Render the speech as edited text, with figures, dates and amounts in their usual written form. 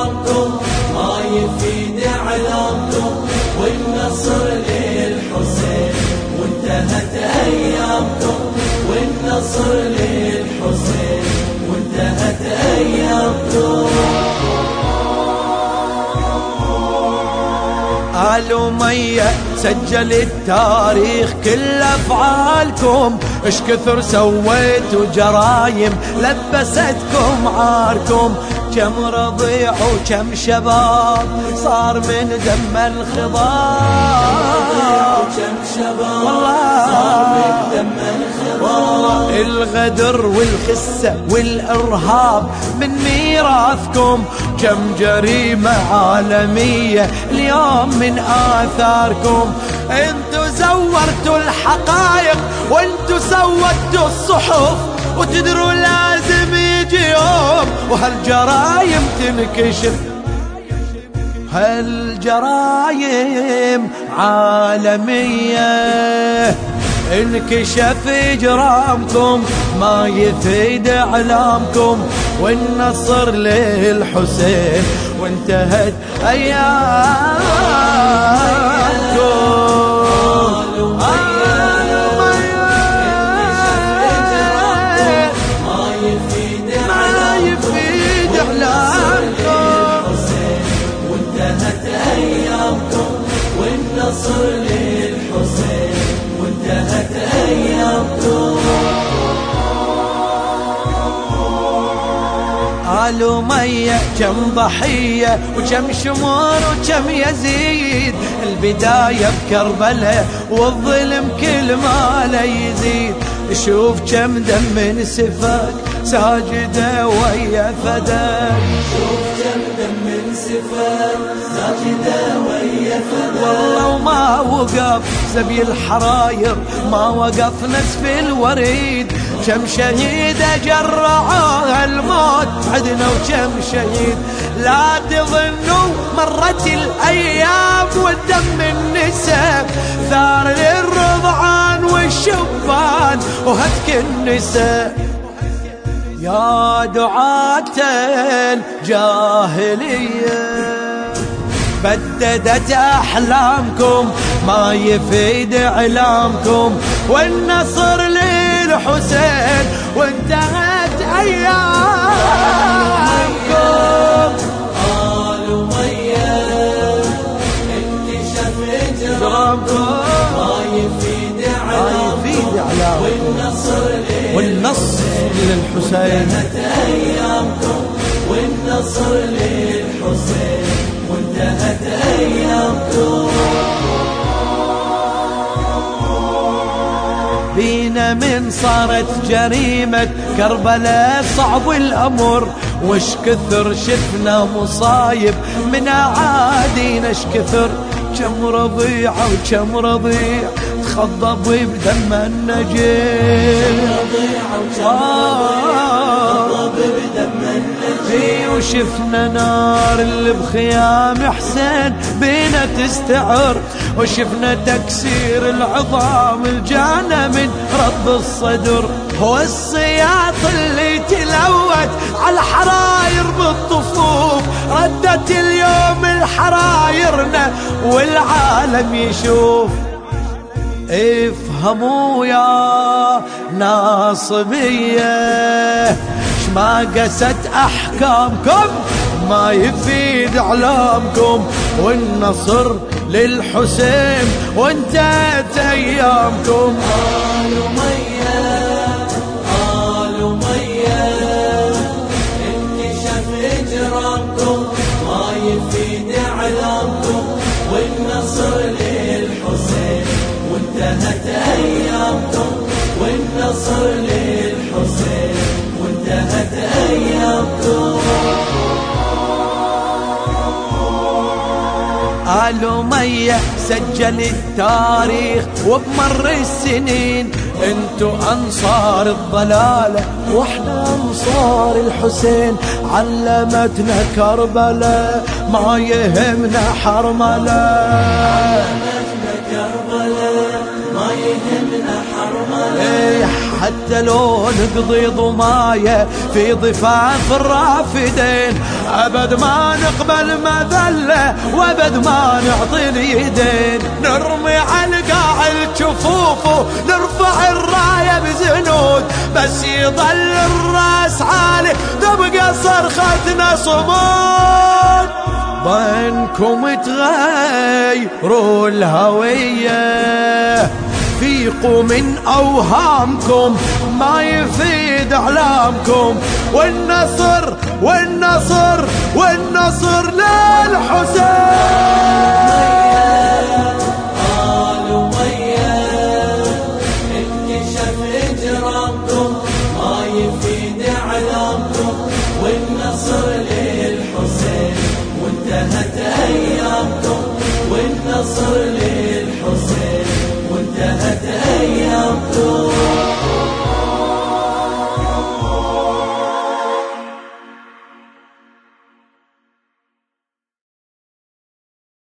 هجرانكم ما يفيد إعلامكم، والنصر للحسين وانتهت أيامكم، والنصر للحسين وانتهت أيامكم. آل أمية سجل التاريخ كل أفعالكم، اش كثر سويتوا جرايم لبستكم عاركم، كم رضيع وكم شباب صار من دم الخضار، كم شباب صار من دم الخضار. الغدر والخسة والإرهاب من ميراثكم، كم جريمة عالمية اليوم من آثاركم. انتو زورتوا الحقائق وانتو سودتوا الصحف، وتدروا لازم يجي يوم وهالجرايم تنكشف. هالجرايم عالمية انكشف إجرامكم ما يفيد إعلامكم، والنصر للحسين وانتهت أيامكم. والنصر للحسين وانتهت أيامكم. آل أمية كم ضحية وكم شمور وكم يزيد، البداية بكربلاء والظلم كل ما لا يزيد. شوف كم دم انسفك ساجدة ويا فداك، شوف كم دم انسفك ساجدة ويا فداك. والله وما وقف زبي الحراير، ما وقف نسف الوريد، كم شهيد جرعوا الموت عدنا وكم شهيد. لا تظنوا مرت الأيام والدم النساء ثار للرضعان والشبان وهتك النساء. يا دعاة الجاهلية بددت أحلامكم ما يفيد إعلامكم، والنصر للحسين وانتهت أيامكم. آل أمية انكشف إجرامكم ما يفيد إعلامكم، والنصر للحسين وانتهت أيامكم، والنصر للحسين وانتهت أيامكم. بينا من صارت جريمة كربلاء صعب الأمر، وش كثر شفنا مصايب من أعادينا، اش كثر كم رضيعة وكم رضيع تخضب بدم النجيل، وشفنا نار اللي بخيام حسين بينا تستعر، وشفنا تكسير العظام الجانا من رب الصدر. هو السياط اللي تلوت على الحراير بالطفوف ردت اليوم الحرايرنا والعالم يشوف. افهموا يا ناصبية ما قست أحكامكم ما يفيد إعلامكم، والنصر للحسين وانتهت أيامكم. آل أمية آل أمية انكشف إجرامكم ما يفيد إعلامكم، والنصر للحسين وانتهت أيامكم، والنصر للحسين وانتهت أيامكم. آل أمية سجل التاريخ وبمر السنين، انتو أنصار الضلالة واحنا أنصار الحسين، علمتنا كربلاء ما يهمنا حرملة، علمتنا كربلاء ما يهمنا حرملة. حتى لو نقضي ضماية في ضفاف الرافدين، أبد ما نقبل مذلة وأبد ما نعطي اليدين. نرمي على القاع الجفوف ونرفع الراية بزنود، بس يضل الراس عالي تبقى صرختنا صمود. بينكم تغيروا الهوية، فيقوا من أوهامكم ما يفيد إعلامكم، والنصر والنصر والنصر للحسين.